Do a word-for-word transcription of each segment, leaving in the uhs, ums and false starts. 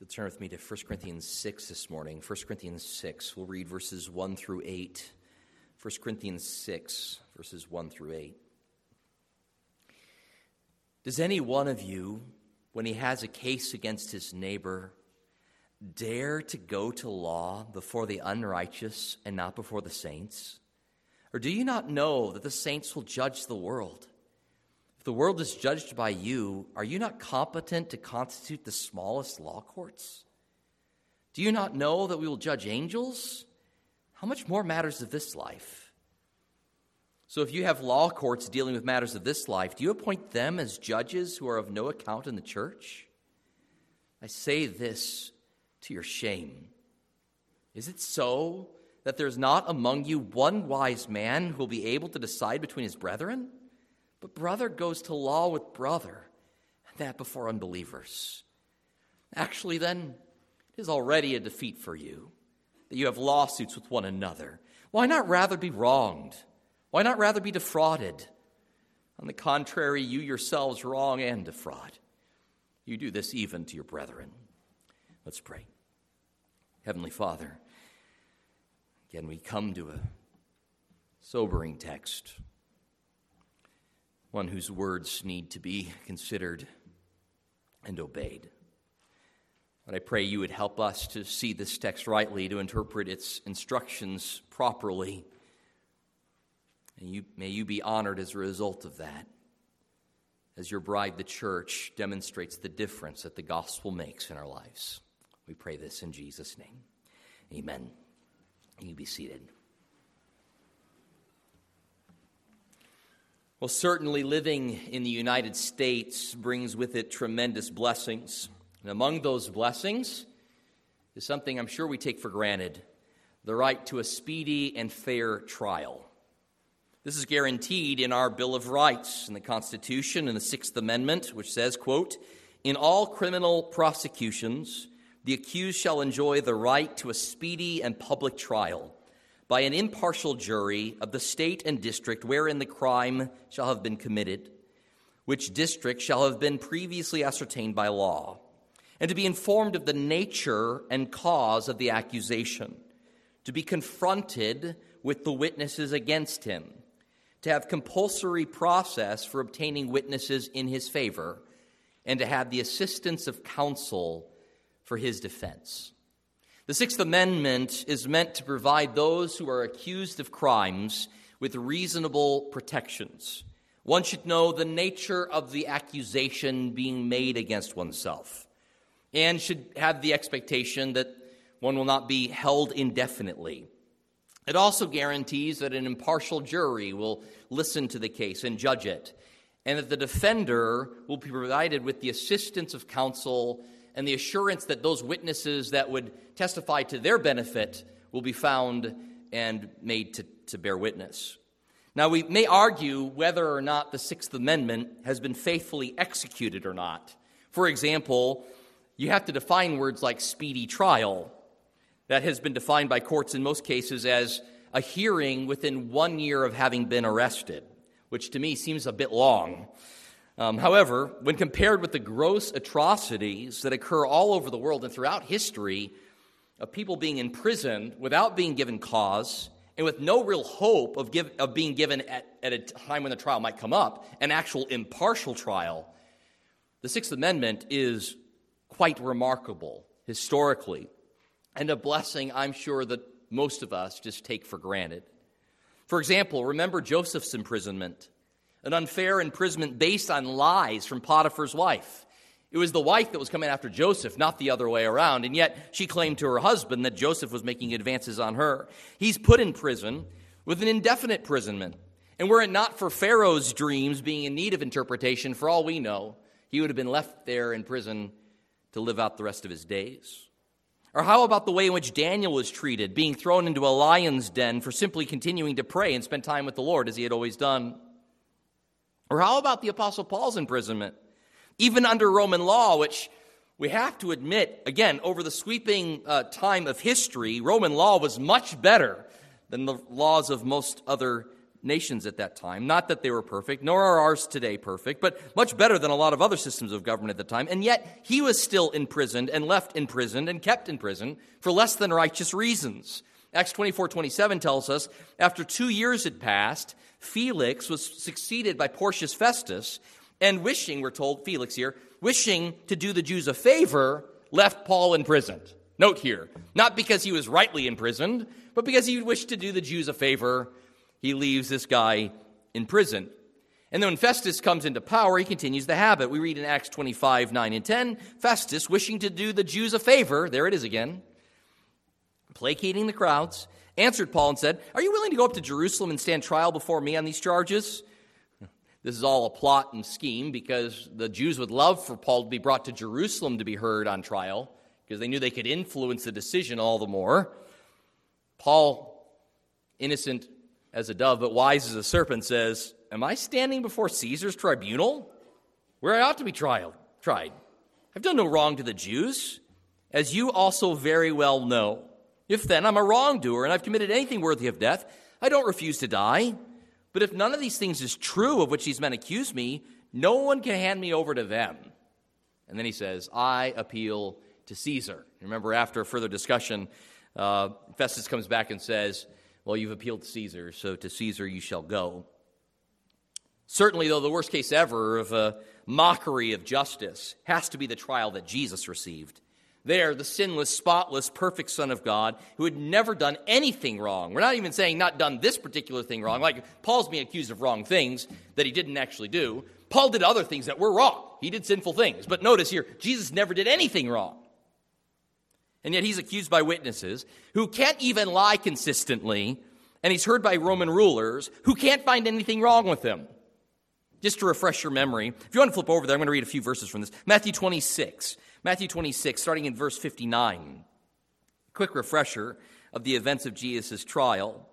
You'll turn with me to First Corinthians six this morning. First Corinthians six. We'll read verses one through eight. First Corinthians six, verses one through eight. Does any one of you, when he has a case against his neighbor, dare to go to law before the unrighteous and not before the saints? Or do you not know that the saints will judge the world? If the world is judged by you, are you not competent to constitute the smallest law courts? Do you not know that we will judge angels? How much more matters of this life? So if you have law courts dealing with matters of this life, do you appoint them as judges who are of no account in the church? I say this to your shame. Is it so that there is not among you one wise man who will be able to decide between his brethren? But brother goes to law with brother, and that before unbelievers. Actually, then, it is already a defeat for you that you have lawsuits with one another. Why not rather be wronged? Why not rather be defrauded? On the contrary, you yourselves wrong and defraud. You do this even to your brethren. Let's pray. Heavenly Father, again we come to a sobering text, one whose words need to be considered and obeyed. But I pray you would help us to see this text rightly, to interpret its instructions properly. And you, may you be honored as a result of that, as your bride, the church, demonstrates the difference that the gospel makes in our lives. We pray this in Jesus' name. Amen. You be seated. Well, certainly living in the United States brings with it tremendous blessings. And among those blessings is something I'm sure we take for granted, the right to a speedy and fair trial. This is guaranteed in our Bill of Rights in the Constitution in the Sixth Amendment, which says, quote, "In all criminal prosecutions, the accused shall enjoy the right to a speedy and public trial by an impartial jury of the state and district wherein the crime shall have been committed, which district shall have been previously ascertained by law, and to be informed of the nature and cause of the accusation, to be confronted with the witnesses against him, to have compulsory process for obtaining witnesses in his favor, and to have the assistance of counsel for his defense." The Sixth Amendment is meant to provide those who are accused of crimes with reasonable protections. One should know the nature of the accusation being made against oneself, and should have the expectation that one will not be held indefinitely. It also guarantees that an impartial jury will listen to the case and judge it, and that the defender will be provided with the assistance of counsel and the assurance that those witnesses that would testify to their benefit will be found and made to, to bear witness. Now, we may argue whether or not the Sixth Amendment has been faithfully executed or not. For example, you have to define words like speedy trial. That has been defined by courts in most cases as a hearing within one year of having been arrested, which to me seems a bit long. Um, however, when compared with the gross atrocities that occur all over the world and throughout history of people being imprisoned without being given cause and with no real hope of, give, of being given at, at a time when the trial might come up, an actual impartial trial, the Sixth Amendment is quite remarkable historically, and a blessing I'm sure that most of us just take for granted. For example, remember Joseph's imprisonment, an unfair imprisonment based on lies from Potiphar's wife. It was the wife that was coming after Joseph, not the other way around, and yet she claimed to her husband that Joseph was making advances on her. He's put in prison with an indefinite imprisonment, and were it not for Pharaoh's dreams being in need of interpretation, for all we know, he would have been left there in prison to live out the rest of his days. Or how about the way in which Daniel was treated, being thrown into a lion's den for simply continuing to pray and spend time with the Lord as he had always done? Or how about the Apostle Paul's imprisonment? Even under Roman law, which we have to admit, again, over the sweeping uh, time of history, Roman law was much better than the laws of most other nations at that time. Not that they were perfect, nor are ours today perfect, but much better than a lot of other systems of government at the time. And yet he was still imprisoned and left imprisoned and kept in prison for less than righteous reasons. Acts twenty-four twenty-seven tells us, after two years had passed, Felix was succeeded by Porcius Festus, and wishing, we're told, Felix here, wishing to do the Jews a favor, left Paul imprisoned. Note here, not because he was rightly imprisoned, but because he wished to do the Jews a favor, he leaves this guy in prison. And then when Festus comes into power, he continues the habit. We read in Acts twenty-five, nine and ten, Festus, wishing to do the Jews a favor, there it is again, placating the crowds, answered Paul and said, "Are you willing to go up to Jerusalem and stand trial before me on these charges?" This is all a plot and scheme because the Jews would love for Paul to be brought to Jerusalem to be heard on trial because they knew they could influence the decision all the more. Paul, innocent as a dove but wise as a serpent, says, "Am I standing before Caesar's tribunal, where I ought to be tried? Tried. I've done no wrong to the Jews, as you also very well know. If then I'm a wrongdoer and I've committed anything worthy of death, I don't refuse to die. But if none of these things is true of which these men accuse me, no one can hand me over to them." And then he says, "I appeal to Caesar." Remember, after a further discussion, uh, Festus comes back and says, "Well, you've appealed to Caesar, so to Caesar you shall go." Certainly, though, the worst case ever of a mockery of justice has to be the trial that Jesus received. There, the sinless, spotless, perfect Son of God, who had never done anything wrong. We're not even saying not done this particular thing wrong. Like, Paul's being accused of wrong things that he didn't actually do. Paul did other things that were wrong. He did sinful things. But notice here, Jesus never did anything wrong. And yet he's accused by witnesses who can't even lie consistently, and he's heard by Roman rulers who can't find anything wrong with him. Just to refresh your memory, if you want to flip over there, I'm going to read a few verses from this. Matthew twenty-six. Matthew twenty-six, starting in verse fifty-nine. Quick refresher of the events of Jesus' trial.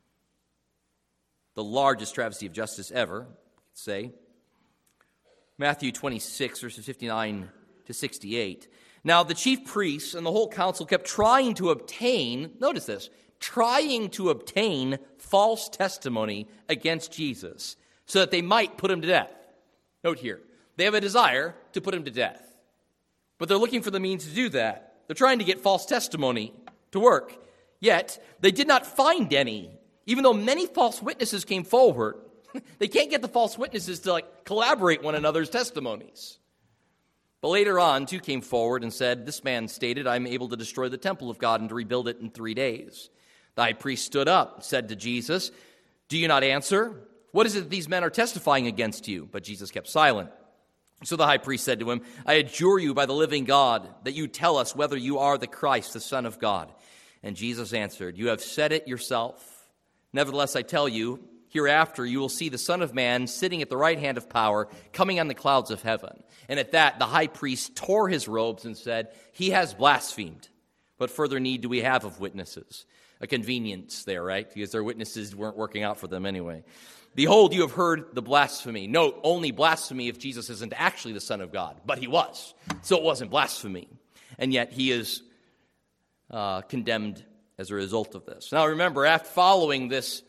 The largest travesty of justice ever, let's say. Matthew twenty-six, verses fifty-nine to sixty-eight. Now the chief priests and the whole council kept trying to obtain, notice this, trying to obtain false testimony against Jesus so that they might put him to death. Note here, they have a desire to put him to death. But they're looking for the means to do that. They're trying to get false testimony to work. Yet, they did not find any, even though many false witnesses came forward. They can't get the false witnesses to like collaborate one another's testimonies. But later on, two came forward and said, "This man stated, I'm able to destroy the temple of God and to rebuild it in three days. The high priest stood up and said to Jesus, "Do you not answer? What is it that these men are testifying against you?" But Jesus kept silent. So the high priest said to him, "I adjure you by the living God that you tell us whether you are the Christ, the Son of God." And Jesus answered, "You have said it yourself. Nevertheless, I tell you, hereafter you will see the Son of Man sitting at the right hand of power, coming on the clouds of heaven." And at that, the high priest tore his robes and said, "He has blasphemed. What further need do we have of witnesses?" A convenience there, right? Because their witnesses weren't working out for them anyway. "Behold, you have heard the blasphemy." Note, only blasphemy if Jesus isn't actually the Son of God. But he was. So it wasn't blasphemy. And yet he is uh, condemned as a result of this. Now remember, after following this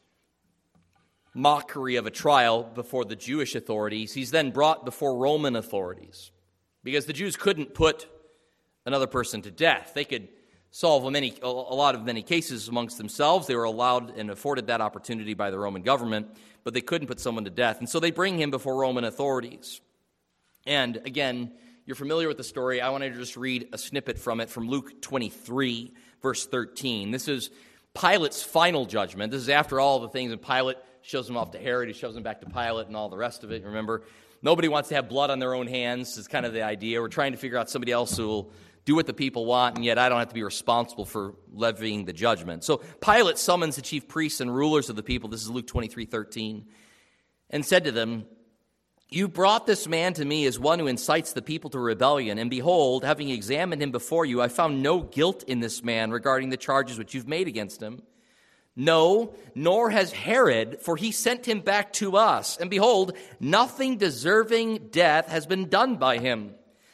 mockery of a trial before the Jewish authorities, he's then brought before Roman authorities. Because the Jews couldn't put another person to death. They could solve many, a lot of many cases amongst themselves. They were allowed and afforded that opportunity by the Roman government, but they couldn't put someone to death. And so they bring him before Roman authorities. And again, you're familiar with the story. I want to just read a snippet from it from Luke twenty-three, verse thirteen. This is Pilate's final judgment. This is after all the things, and Pilate shows him off to Herod. He shows him back to Pilate and all the rest of it. Remember, nobody wants to have blood on their own hands is kind of the idea. We're trying to figure out somebody else who will do what the people want, and yet I don't have to be responsible for levying the judgment. So Pilate summons the chief priests and rulers of the people, this is Luke twenty-three thirteen, and said to them, "You brought this man to me as one who incites the people to rebellion, and behold, having examined him before you, I found no guilt in this man regarding the charges which you've made against him. No, nor has Herod, for he sent him back to us, and behold, nothing deserving death has been done by him.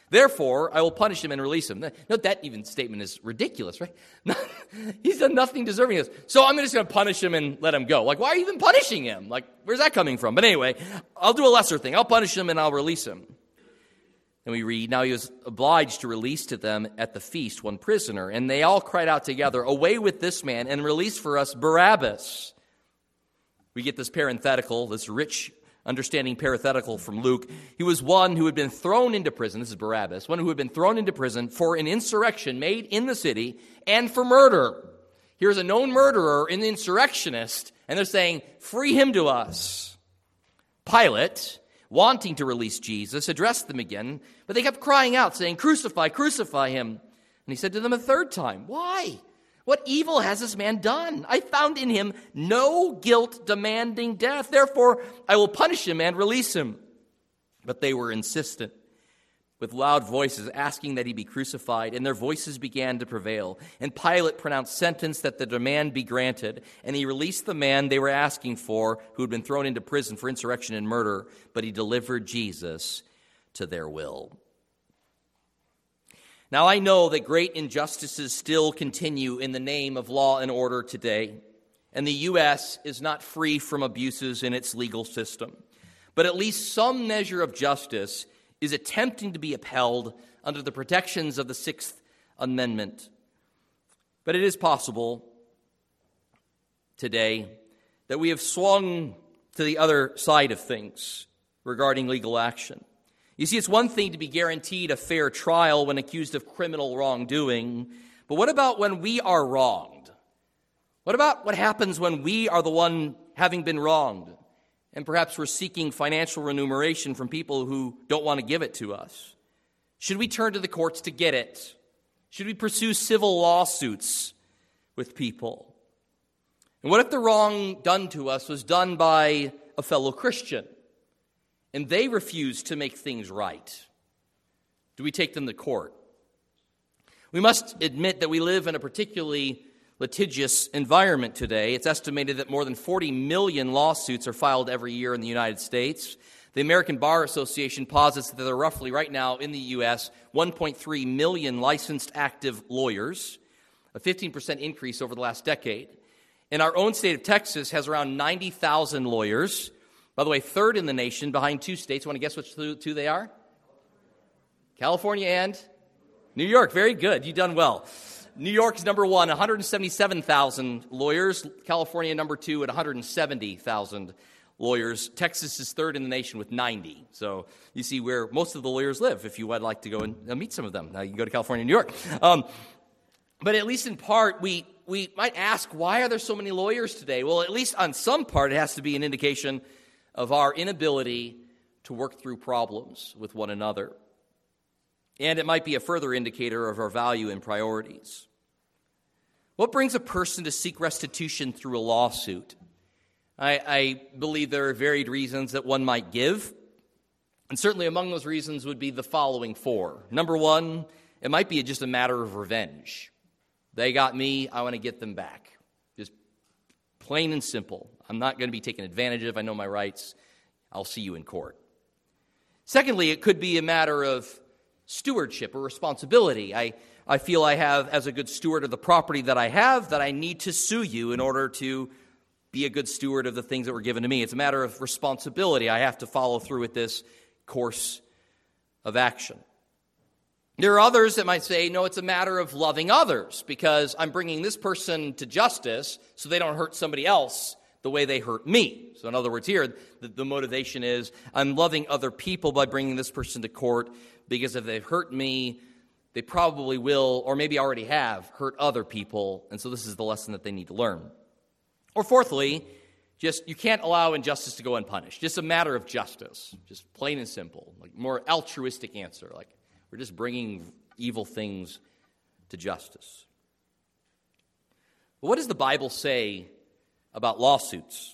Therefore, I will punish him and release him. Note that even statement is ridiculous, right? He's done nothing deserving of this. So I'm just going to punish him and let him go. Like, why are you even punishing him? Like, where's that coming from? But anyway, I'll do a lesser thing. I'll punish him and I'll release him. And we read, now he was obliged to release to them at the feast one prisoner. And they all cried out together, away with this man and release for us Barabbas. We get this parenthetical, this rich understanding parenthetical from Luke. He was one who had been thrown into prison. This is Barabbas. One who had been thrown into prison for an insurrection made in the city and for murder. Here's a known murderer, an insurrectionist, and they're saying, free him to us. Pilate, wanting to release Jesus, addressed them again, but they kept crying out, saying, crucify, crucify him. And he said to them a third time, why? What evil has this man done? I found in him no guilt demanding death. Therefore, I will punish him and release him. But they were insistent, with loud voices, asking that he be crucified, and their voices began to prevail. And Pilate pronounced sentence that the demand be granted, and he released the man they were asking for, who had been thrown into prison for insurrection and murder, but he delivered Jesus to their will. Now, I know that great injustices still continue in the name of law and order today, and the U S is not free from abuses in its legal system. But at least some measure of justice is attempting to be upheld under the protections of the Sixth Amendment. But it is possible today that we have swung to the other side of things regarding legal action. You see, it's one thing to be guaranteed a fair trial when accused of criminal wrongdoing, but what about when we are wronged? What about what happens when we are the one having been wronged, and perhaps we're seeking financial remuneration from people who don't want to give it to us? Should we turn to the courts to get it? Should we pursue civil lawsuits with people? And what if the wrong done to us was done by a fellow Christian, and they refuse to make things right? Do we take them to court? We must admit that we live in a particularly litigious environment today. It's estimated that more than forty million lawsuits are filed every year in the United States. The American Bar Association posits that there are roughly right now in the U S one point three million licensed active lawyers, a fifteen percent increase over the last decade. And our own state of Texas has around ninety thousand lawyers. By the way, third in the nation behind two states. Want to guess which two they are? California and New York. Very good. You've done well. New York is number one, one hundred seventy-seven thousand lawyers. California number two at one hundred seventy thousand lawyers. Texas is third in the nation with ninety. So you see where most of the lawyers live. If you would like to go and meet some of them, now you can go to California and New York. Um, but at least in part, we we might ask, why are there so many lawyers today? Well, at least on some part, it has to be an indication of our inability to work through problems with one another. And it might be a further indicator of our value and priorities. What brings a person to seek restitution through a lawsuit? I, I believe there are varied reasons that one might give. And certainly among those reasons would be the following four. Number one, it might be just a matter of revenge. They got me, I want to get them back. Just plain and simple. I'm not going to be taken advantage of. I know my rights. I'll see you in court. Secondly, it could be a matter of stewardship or responsibility. I, I feel I have, as a good steward of the property that I have, that I need to sue you in order to be a good steward of the things that were given to me. It's a matter of responsibility. I have to follow through with this course of action. There are others that might say, no, it's a matter of loving others because I'm bringing this person to justice so they don't hurt somebody else the way they hurt me. So in other words here, the, the motivation is I'm loving other people by bringing this person to court because if they've hurt me, they probably will, or maybe already have, hurt other people. And so this is the lesson that they need to learn. Or fourthly, just you can't allow injustice to go unpunished. Just a matter of justice. Just plain and simple. Like more altruistic answer. Like we're just bringing evil things to justice. But what does the Bible say about lawsuits?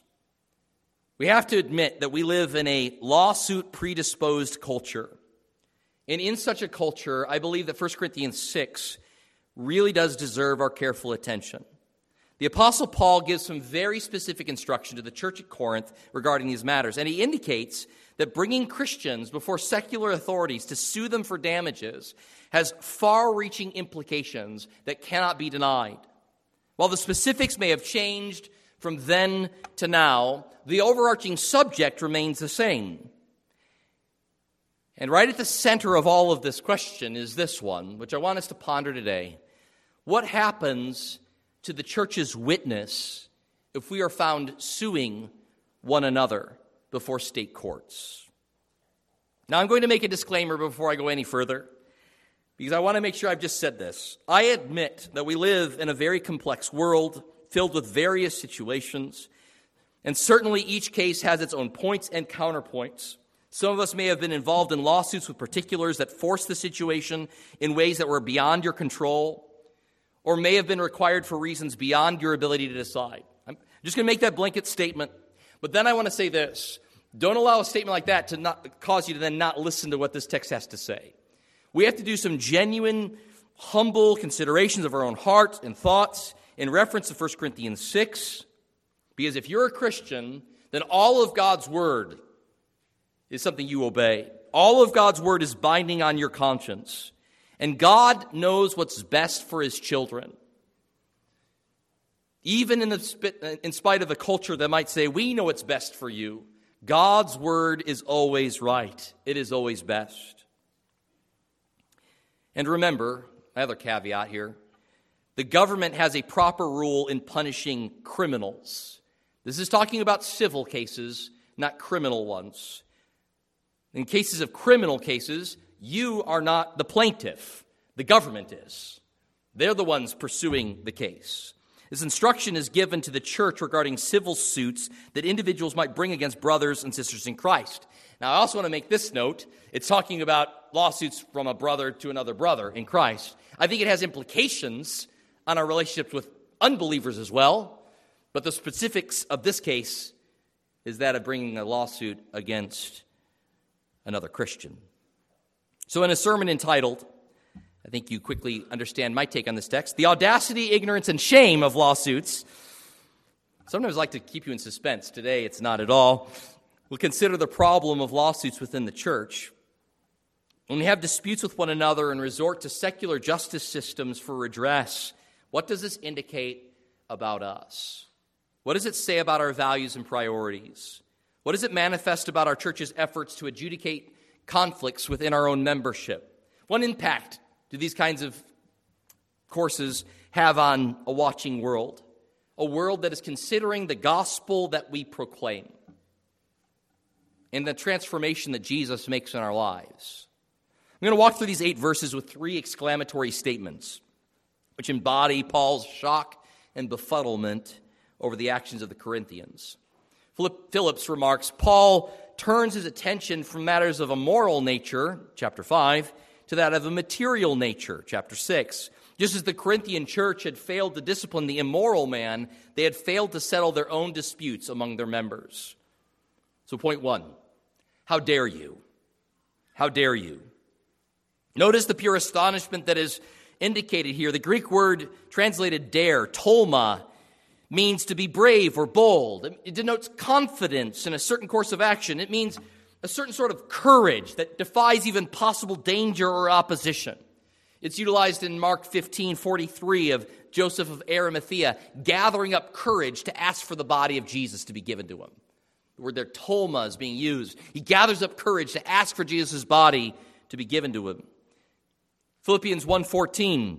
We have to admit that we live in a lawsuit-predisposed culture. And in such a culture, I believe that First Corinthians six really does deserve our careful attention. The Apostle Paul gives some very specific instruction to the church at Corinth regarding these matters, and he indicates that bringing Christians before secular authorities to sue them for damages has far-reaching implications that cannot be denied. While the specifics may have changed from then to now, the overarching subject remains the same. And right at the center of all of this question is this one, which I want us to ponder today. What happens to the church's witness if we are found suing one another before state courts? Now, I'm going to make a disclaimer before I go any further, because I want to make sure I've just said this. I admit that we live in a very complex world filled with various situations, and certainly each case has its own points and counterpoints. Some of us may have been involved in lawsuits with particulars that forced the situation in ways that were beyond your control, or may have been required for reasons beyond your ability to decide. I'm just going to make that blanket statement, but then I want to say this. Don't allow a statement like that to not cause you to then not listen to what this text has to say. We have to do some genuine, humble considerations of our own heart and thoughts in reference to First Corinthians six, because if you're a Christian, then all of God's word is something you obey. All of God's word is binding on your conscience. And God knows what's best for his children. Even in, the, in spite of a culture that might say, we know what's best for you, God's word is always right. It is always best. And remember, another caveat here, the government has a proper rule in punishing criminals. This is talking about civil cases, not criminal ones. In cases of criminal cases, you are not the plaintiff. The government is. They're the ones pursuing the case. This instruction is given to the church regarding civil suits that individuals might bring against brothers and sisters in Christ. Now, I also want to make this note. It's talking about lawsuits from a brother to another brother in Christ. I think it has implications on our relationships with unbelievers as well, but the specifics of this case is that of bringing a lawsuit against another Christian. So in a sermon entitled, I think you quickly understand my take on this text, The Audacity, Ignorance, and Shame of Lawsuits. Sometimes I like to keep you in suspense. Today, it's not at all. We'll consider the problem of lawsuits within the church. When we have disputes with one another and resort to secular justice systems for redress, what does this indicate about us? What does it say about our values and priorities? What does it manifest about our church's efforts to adjudicate conflicts within our own membership? What impact do these kinds of courses have on a watching world? A world that is considering the gospel that we proclaim and the transformation that Jesus makes in our lives. I'm going to walk through these eight verses with three exclamatory statements, which embody Paul's shock and befuddlement over the actions of the Corinthians. Phillips remarks, Paul turns his attention from matters of a moral nature, chapter five, to that of a material nature, chapter six. Just as the Corinthian church had failed to discipline the immoral man, they had failed to settle their own disputes among their members. So point one, how dare you? How dare you? Notice the pure astonishment that is indicated here. The Greek word translated dare, tolma, means to be brave or bold. It denotes confidence in a certain course of action. It means a certain sort of courage that defies even possible danger or opposition. It's utilized in Mark fifteen forty-three of Joseph of Arimathea gathering up courage to ask for the body of Jesus to be given to him. The word there, tolma, is being used. He gathers up courage to ask for Jesus' body to be given to him. Philippians one fourteen,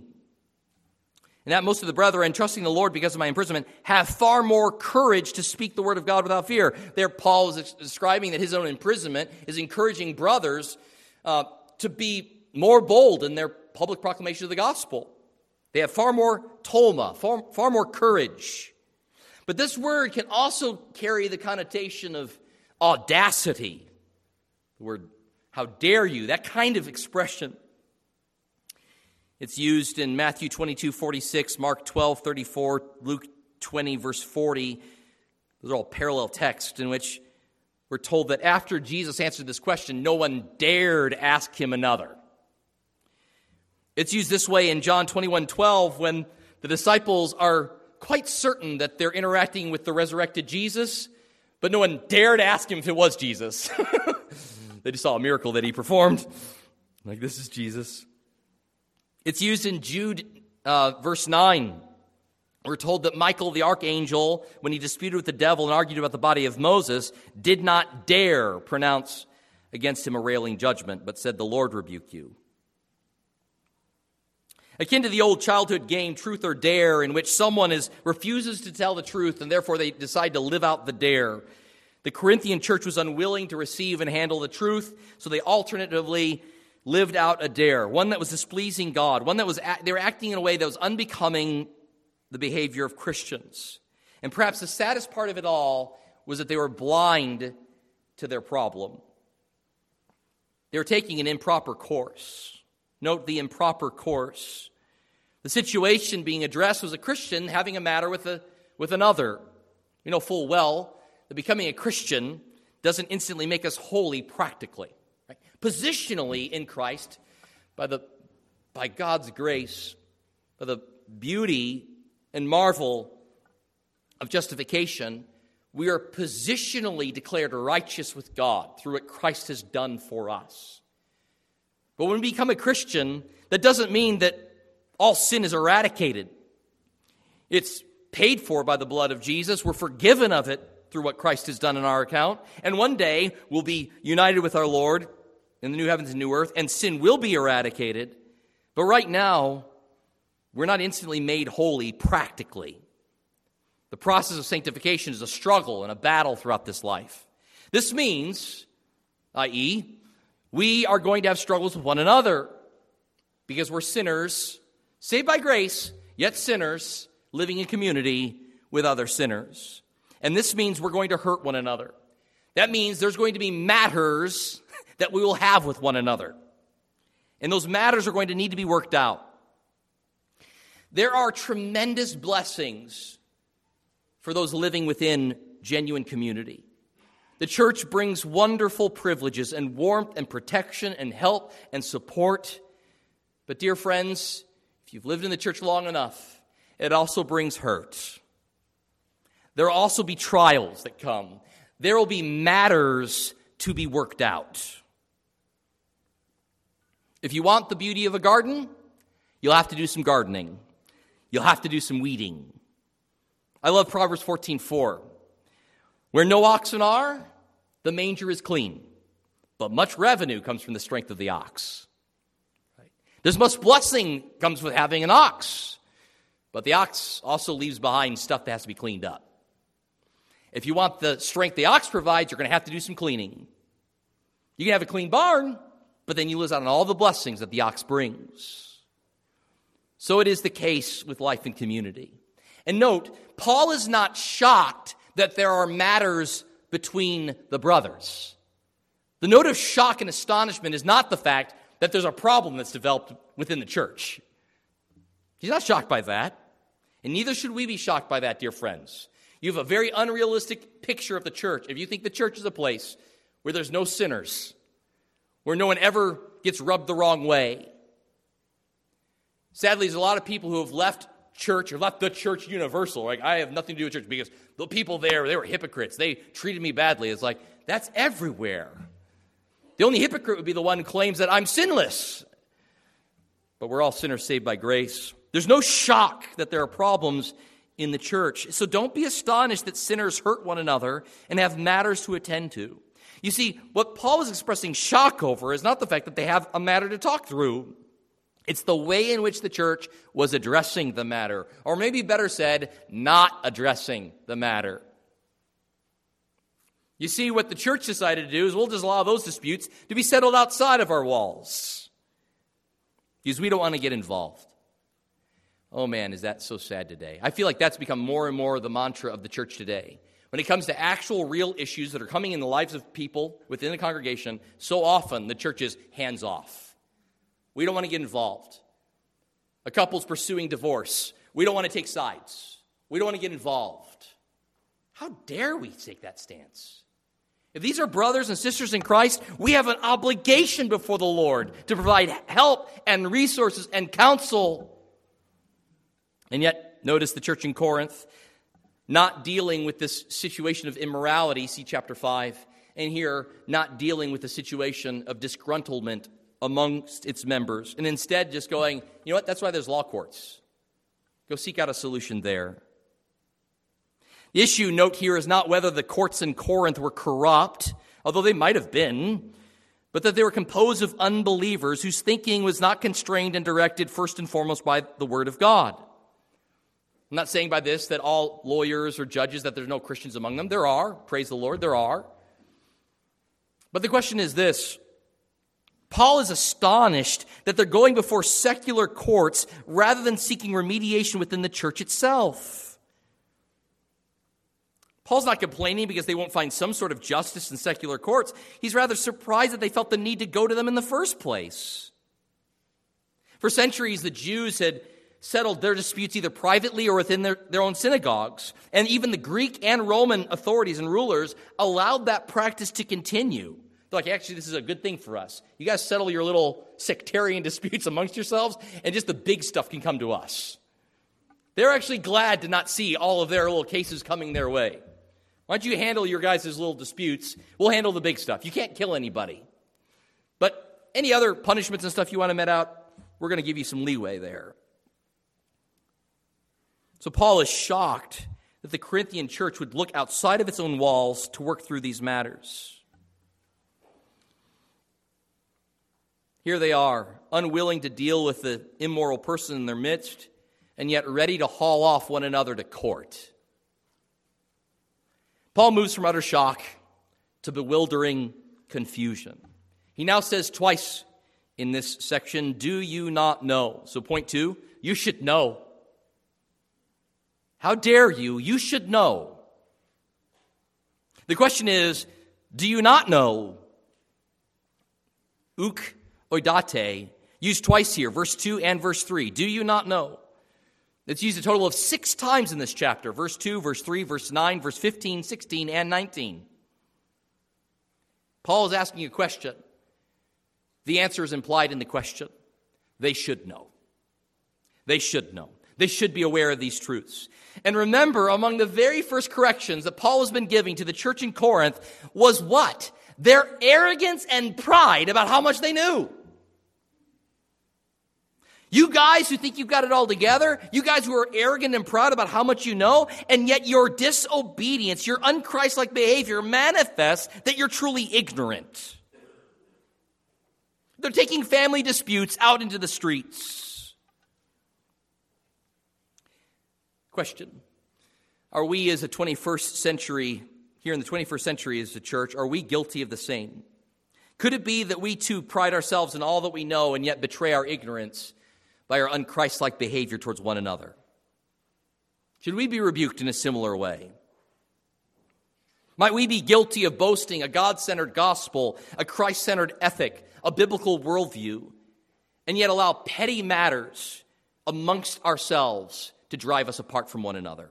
and that most of the brethren, trusting the Lord because of my imprisonment, have far more courage to speak the word of God without fear. There, Paul is describing that his own imprisonment is encouraging brothers uh, to be more bold in their public proclamation of the gospel. They have far more tolma, far, far more courage. But this word can also carry the connotation of audacity. The word, how dare you, that kind of expression. It's used in Matthew twenty-two forty-six, Mark twelve thirty-four, Luke twenty, verse forty. Those are all parallel texts in which we're told that after Jesus answered this question, no one dared ask him another. It's used this way in John twenty-one twelve when the disciples are quite certain that they're interacting with the resurrected Jesus, but no one dared ask him if it was Jesus. They just saw a miracle that he performed. Like, this is Jesus. It's used in Jude uh, verse nine. We're told that Michael the archangel, when he disputed with the devil and argued about the body of Moses, did not dare pronounce against him a railing judgment, but said, "The Lord rebuke you." Akin to the old childhood game, Truth or Dare, in which someone is refuses to tell the truth and therefore they decide to live out the dare. The Corinthian church was unwilling to receive and handle the truth, so they alternatively lived out a dare, one that was displeasing God, one that was they were acting in a way that was unbecoming the behavior of Christians. And perhaps the saddest part of it all was that they were blind to their problem. They were taking an improper course. Note the improper course. The situation being addressed was a Christian having a matter with a with another. You know full well that becoming a Christian doesn't instantly make us holy practically. Right? Positionally in Christ, by the by God's grace, by the beauty and marvel of justification, we are positionally declared righteous with God through what Christ has done for us. But when we become a Christian, that doesn't mean that all sin is eradicated. It's paid for by the blood of Jesus. We're forgiven of it through what Christ has done in our account. And one day, we'll be united with our Lord in the new heavens and new earth, and sin will be eradicated. But right now, we're not instantly made holy practically. The process of sanctification is a struggle and a battle throughout this life. This means, that is, we are going to have struggles with one another because we're sinners, saved by grace, yet sinners, living in community with other sinners. And this means we're going to hurt one another. That means there's going to be matters that we will have with one another. And those matters are going to need to be worked out. There are tremendous blessings for those living within genuine community. The church brings wonderful privileges and warmth and protection and help and support. But dear friends, if you've lived in the church long enough, it also brings hurt. There will also be trials that come. There will be matters to be worked out. If you want the beauty of a garden, you'll have to do some gardening. You'll have to do some weeding. I love Proverbs fourteen four. Where no oxen are, the manger is clean, but much revenue comes from the strength of the ox. Right? There's much blessing comes with having an ox, but the ox also leaves behind stuff that has to be cleaned up. If you want the strength the ox provides, you're going to have to do some cleaning. You can have a clean barn, but then you lose out on all the blessings that the ox brings. So it is the case with life in community. And note, Paul is not shocked that there are matters between the brothers. The note of shock and astonishment is not the fact that there's a problem that's developed within the church. He's not shocked by that. And neither should we be shocked by that, dear friends. You have a very unrealistic picture of the church if you think the church is a place where there's no sinners, where no one ever gets rubbed the wrong way. Sadly, there's a lot of people who have left church or left the church universal. Like, I have nothing to do with church because the people there, they were hypocrites. They treated me badly. It's like, that's everywhere. The only hypocrite would be the one who claims that I'm sinless. But we're all sinners saved by grace. There's no shock that there are problems in the church. So don't be astonished that sinners hurt one another and have matters to attend to. You see, what Paul is expressing shock over is not the fact that they have a matter to talk through. It's the way in which the church was addressing the matter, or maybe better said, not addressing the matter. You see, what the church decided to do is we'll just allow those disputes to be settled outside of our walls because we don't want to get involved. Oh man, is that so sad today? I feel like that's become more and more the mantra of the church today. When it comes to actual real issues that are coming in the lives of people within the congregation, so often the church is hands off. We don't want to get involved. A couple's pursuing divorce. We don't want to take sides. We don't want to get involved. How dare we take that stance? If these are brothers and sisters in Christ, we have an obligation before the Lord to provide help and resources and counsel. And yet, Notice the church in Corinth not dealing with this situation of immorality, see chapter five, and here not dealing with the situation of disgruntlement amongst its members, and instead just going, you know what, that's why there's law courts. Go seek out a solution there. The issue, note here, is not whether the courts in Corinth were corrupt, although they might have been, but that they were composed of unbelievers whose thinking was not constrained and directed first and foremost by the Word of God. I'm not saying by this that all lawyers or judges, that there's no Christians among them. There are. Praise the Lord, there are. But the question is this. Paul is astonished that they're going before secular courts rather than seeking remediation within the church itself. Paul's not complaining because they won't find some sort of justice in secular courts. He's rather surprised that they felt the need to go to them in the first place. For centuries, the Jews had settled their disputes either privately or within their, their own synagogues. And even the Greek and Roman authorities and rulers allowed that practice to continue. They're like, actually, this is a good thing for us. You guys settle your little sectarian disputes amongst yourselves, and just the big stuff can come to us. They're actually glad to not see all of their little cases coming their way. Why don't you handle your guys' little disputes? We'll handle the big stuff. You can't kill anybody. But any other punishments and stuff you want to met out, we're going to give you some leeway there. So Paul is shocked that the Corinthian church would look outside of its own walls to work through these matters. Here they are, unwilling to deal with the immoral person in their midst, and yet ready to haul off one another to court. Paul moves from utter shock to bewildering confusion. He now says twice in this section, do you not know? So point two, you should know. How dare you? You should know. The question is, do you not know? Uk oidate, used twice here, verse two and verse three. Do you not know? It's used a total of six times in this chapter. Verse two, verse three, verse nine, verse fifteen, sixteen, and nineteen. Paul is asking a question. The answer is implied in the question. They should know. They should know. They should be aware of these truths. And remember, among the very first corrections that Paul has been giving to the church in Corinth was what? Their arrogance and pride about how much they knew. You guys who think you've got it all together, you guys who are arrogant and proud about how much you know, and yet your disobedience, your unchristlike behavior manifests that you're truly ignorant. They're taking family disputes out into the streets. Question. Are we as a twenty-first century, here in the twenty-first century as a church, are we guilty of the same? Could it be that we too pride ourselves in all that we know and yet betray our ignorance by our unchristlike behavior towards one another? Should we be rebuked in a similar way? Might we be guilty of boasting a God-centered gospel, a Christ-centered ethic, a biblical worldview, and yet allow petty matters amongst ourselves to drive us apart from one another?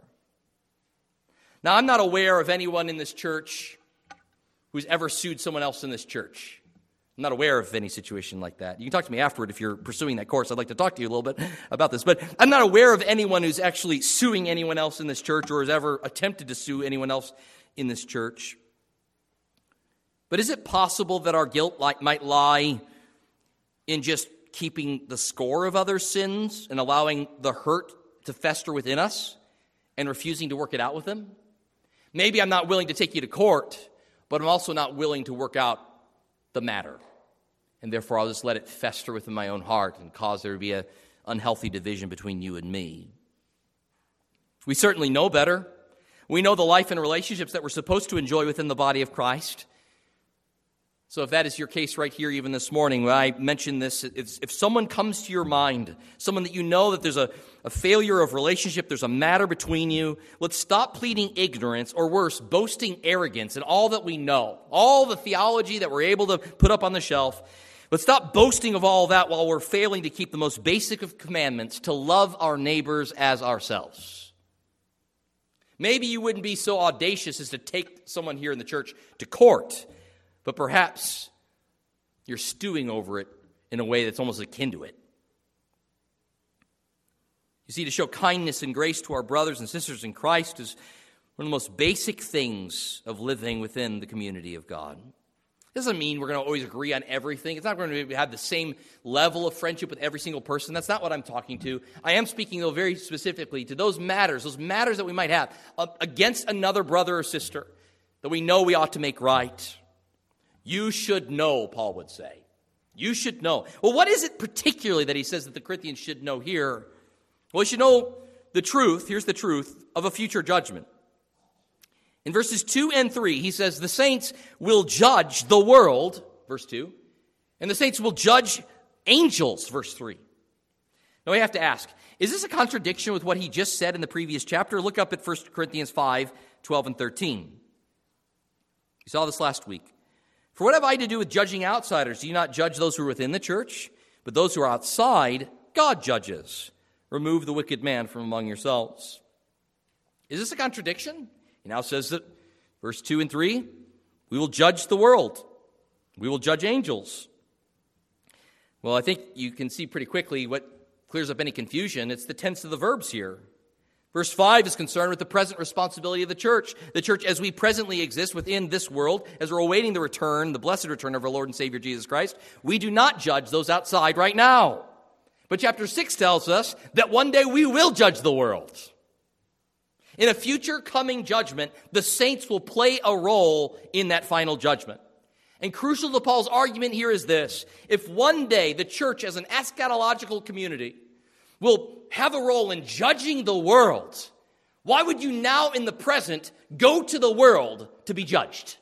Now, I'm not aware of anyone in this church who's ever sued someone else in this church. I'm not aware of any situation like that. You can talk to me afterward if you're pursuing that course. I'd like to talk to you a little bit about this. But I'm not aware of anyone who's actually suing anyone else in this church or has ever attempted to sue anyone else in this church. But is it possible that our guilt might lie in just keeping the score of others' sins and allowing the hurt to fester within us and refusing to work it out with them? Maybe I'm not willing to take you to court, but I'm also not willing to work out the matter. And therefore, I'll just let it fester within my own heart and cause there to be an unhealthy division between you and me. We certainly know better. We know the life and relationships that we're supposed to enjoy within the body of Christ. So if that is your case right here, even this morning, when I mention this, it's, if someone comes to your mind, someone that you know that there's a, a failure of relationship, there's a matter between you, let's stop pleading ignorance, or worse, boasting arrogance in all that we know, all the theology that we're able to put up on the shelf. Let's stop boasting of all that while we're failing to keep the most basic of commandments, to love our neighbors as ourselves. Maybe you wouldn't be so audacious as to take someone here in the church to court, but perhaps you're stewing over it in a way that's almost akin to it. You see, to show kindness and grace to our brothers and sisters in Christ is one of the most basic things of living within the community of God. It doesn't mean we're going to always agree on everything. It's not going to have the same level of friendship with every single person. That's not what I'm talking to. I am speaking, though, very specifically to those matters, those matters that we might have uh, against another brother or sister that we know we ought to make right. You should know, Paul would say. You should know. Well, what is it particularly that he says that the Corinthians should know here? Well, you should know the truth, here's the truth, of a future judgment. In verses two and three, he says, the saints will judge the world, verse two, and the saints will judge angels, verse three. Now we have to ask, is this a contradiction with what he just said in the previous chapter? Look up at First Corinthians five, twelve and thirteen. You saw this last week. For what have I to do with judging outsiders? Do you not judge those who are within the church? But those who are outside, God judges. Remove the wicked man from among yourselves. Is this a contradiction? He now says that, verse two and three, we will judge the world. We will judge angels. Well, I think you can see pretty quickly what clears up any confusion. It's the tense of the verbs here. Verse five is concerned with the present responsibility of the church. The church as we presently exist within this world, as we're awaiting the return, the blessed return of our Lord and Savior Jesus Christ, we do not judge those outside right now. But chapter six tells us that one day we will judge the world. In a future coming judgment, the saints will play a role in that final judgment. And crucial to Paul's argument here is this. If one day the church as an eschatological community will have a role in judging the world, why would you now in the present go to the world to be judged?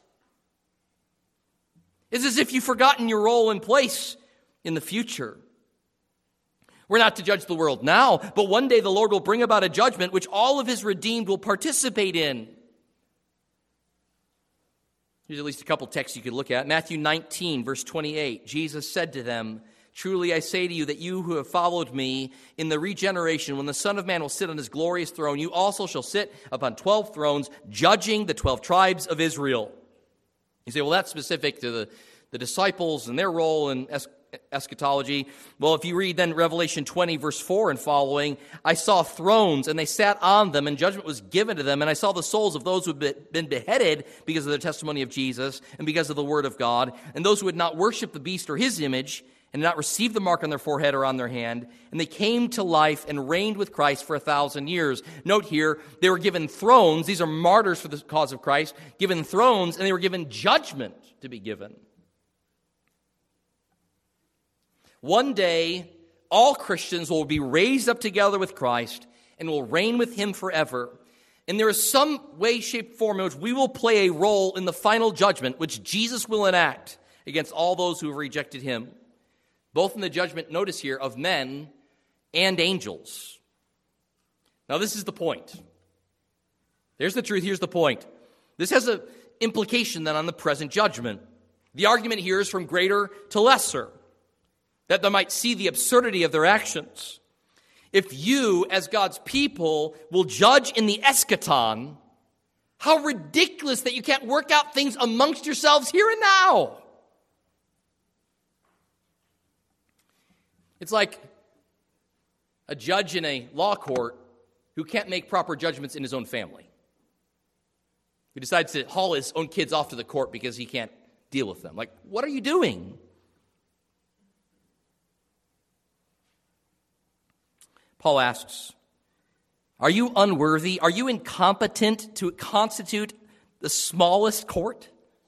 It's as if you've forgotten your role and place in the future. We're not to judge the world now, but one day the Lord will bring about a judgment which all of his redeemed will participate in. Here's at least a couple texts you could look at. Matthew nineteen, verse twenty-eight. Jesus said to them, truly I say to you that you who have followed me in the regeneration, when the Son of Man will sit on his glorious throne, you also shall sit upon twelve thrones, judging the twelve tribes of Israel. You say, well, that's specific to the, the disciples and their role in es- eschatology. Well, if you read then Revelation twenty, verse four and following, I saw thrones, and they sat on them, and judgment was given to them. And I saw the souls of those who had been beheaded because of the testimony of Jesus and because of the word of God, and those who had not worshipped the beast or his image, and did not receive the mark on their forehead or on their hand, and they came to life and reigned with Christ for a thousand years. Note here, they were given thrones. These are martyrs for the cause of Christ, given thrones, and they were given judgment to be given. One day, all Christians will be raised up together with Christ and will reign with him forever. And there is some way, shape, form in which we will play a role in the final judgment, which Jesus will enact against all those who have rejected him, both in the judgment, notice here, of men and angels. Now, this is the point. There's the truth. Here's the point. This has an implication then on the present judgment. The argument here is from greater to lesser, that they might see the absurdity of their actions. If you, as God's people, will judge in the eschaton, how ridiculous that you can't work out things amongst yourselves here and now. It's like a judge in a law court who can't make proper judgments in his own family, who decides to haul his own kids off to the court because he can't deal with them. Like, what are you doing? Paul asks, are you unworthy? Are you incompetent to constitute the smallest court?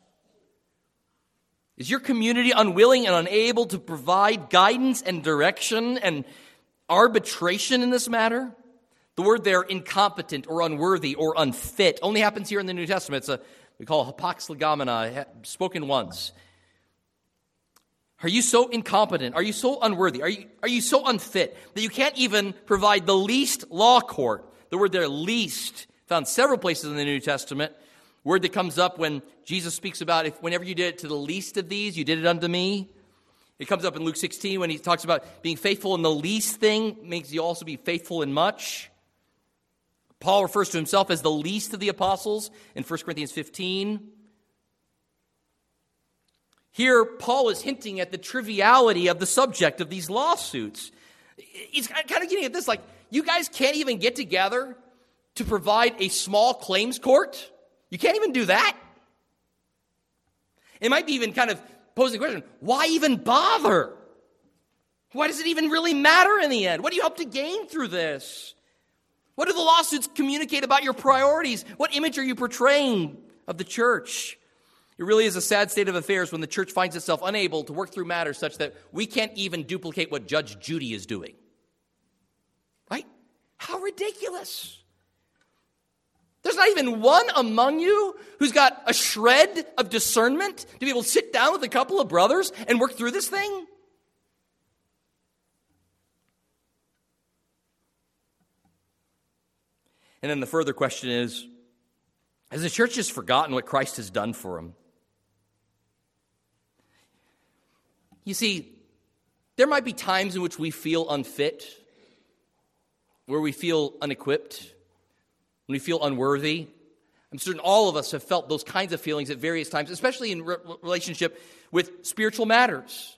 Is your community unwilling and unable to provide guidance and direction and arbitration in this matter? The word there, incompetent or unworthy or unfit, only happens here in the New Testament. It's a, we call it hapax legomena, spoken once. Are you so incompetent? Are you so unworthy? Are you, are you so unfit that you can't even provide the least law court? The word there, least, found several places in the New Testament. Word that comes up when Jesus speaks about if whenever you did it to the least of these, you did it unto me. It comes up in Luke sixteen when he talks about being faithful in the least thing makes you also be faithful in much. Paul refers to himself as the least of the apostles in First Corinthians fifteen. Here, Paul is hinting at the triviality of the subject of these lawsuits. He's kind of getting at this, like, You guys can't even get together to provide a small claims court? You can't even do that? It might be even kind of posing the question, why even bother? Why does it even really matter in the end? What do you hope to gain through this? What do the lawsuits communicate about your priorities? What image are you portraying of the church? It really is a sad state of affairs when the church finds itself unable to work through matters such that we can't even duplicate what Judge Judy is doing. Right? How ridiculous. There's not even one among you who's got a shred of discernment to be able to sit down with a couple of brothers and work through this thing? And then the further question is, has the church just forgotten what Christ has done for them? You see, there might be times in which we feel unfit, where we feel unequipped, when we feel unworthy. I'm certain all of us have felt those kinds of feelings at various times, especially in re- relationship with spiritual matters.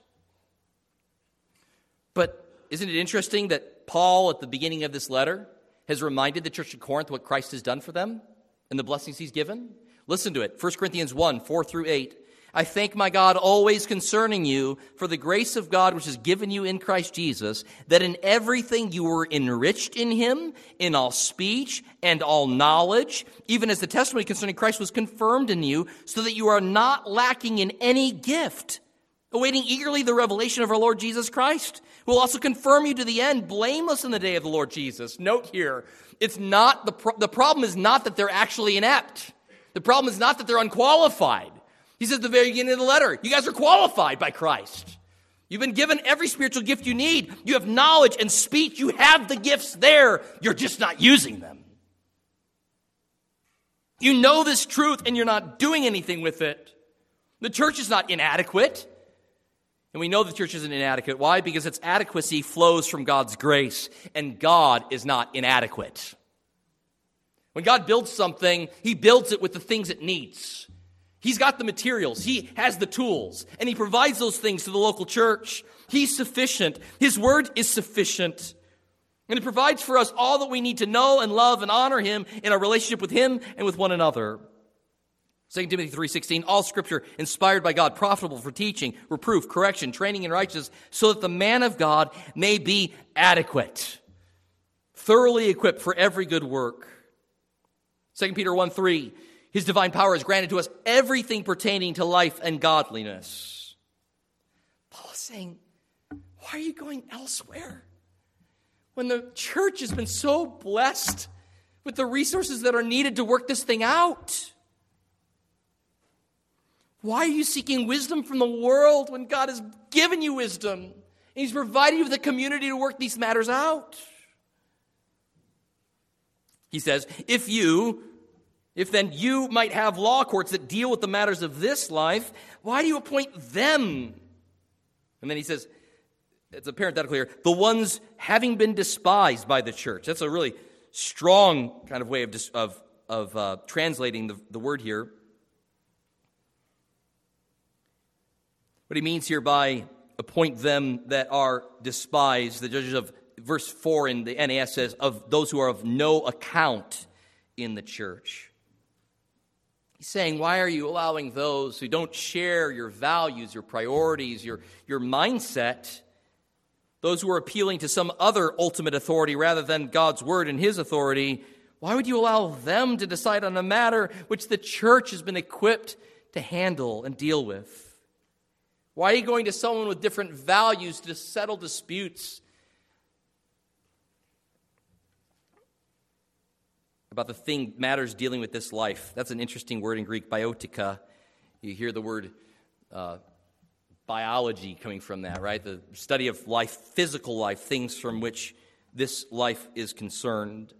But isn't it interesting that Paul, at the beginning of this letter, has reminded the church at Corinth what Christ has done for them and the blessings he's given? Listen to it. First Corinthians one, four through eight. I thank my God always concerning you for the grace of God which is given you in Christ Jesus, that in everything you were enriched in him, in all speech and all knowledge, even as the testimony concerning Christ was confirmed in you, so that you are not lacking in any gift, awaiting eagerly the revelation of our Lord Jesus Christ, who will also confirm you to the end, blameless in the day of the Lord Jesus. Note here, it's not the pro- the problem is not that they're actually inept. The problem is not that they're unqualified. He says at the very beginning of the letter, you guys are qualified by Christ. You've been given every spiritual gift you need. You have knowledge and speech. You have the gifts there. You're just not using them. You know this truth and you're not doing anything with it. The church is not inadequate. And we know the church isn't inadequate. Why? Because its adequacy flows from God's grace, and God is not inadequate. When God builds something, he builds it with the things it needs. He's got the materials. He has the tools, and he provides those things to the local church. He's sufficient. His word is sufficient. And it provides for us all that we need to know and love and honor him in our relationship with him and with one another. Second Timothy three sixteen, all scripture inspired by God, profitable for teaching, reproof, correction, training in righteousness, so that the man of God may be adequate, thoroughly equipped for every good work. Second Peter one three, his divine power has granted to us everything pertaining to life and godliness. Paul is saying, why are you going elsewhere? When the church has been so blessed with the resources that are needed to work this thing out. Why are you seeking wisdom from the world when God has given you wisdom and he's provided you with a community to work these matters out? He says, if you, if then you might have law courts that deal with the matters of this life, why do you appoint them? And then he says, it's a parenthetical here, the ones having been despised by the church. That's a really strong kind of way of of, of uh, translating the, the word here. What he means here by appoint them that are despised, the judges of verse four in the N A S says, of those who are of no account in the church. He's saying, why are you allowing those who don't share your values, your priorities, your, your mindset, those who are appealing to some other ultimate authority rather than God's word and his authority, why would you allow them to decide on a matter which the church has been equipped to handle and deal with? Why are you going to someone with different values to settle disputes about the thing matters dealing with this life? That's an interesting word in Greek, biotica. You hear the word uh, biology coming from that, right? The study of life, physical life, things from which this life is concerned.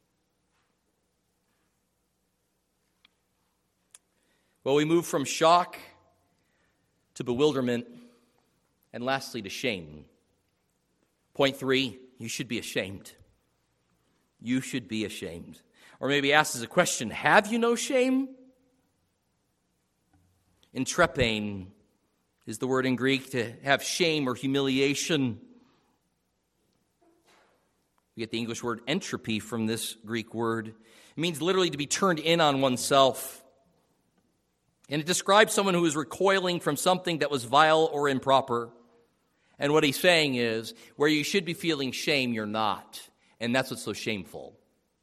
Well, we move from shock to bewilderment, and lastly to shame. Point three, you should be ashamed. You should be ashamed. Or maybe asked as a question, have you no shame? Entrepain is the word in Greek to have shame or humiliation. We get the English word entropy from this Greek word. It means literally to be turned in on oneself. And it describes someone who is recoiling from something that was vile or improper. And what he's saying is, where you should be feeling shame, you're not. And that's what's so shameful.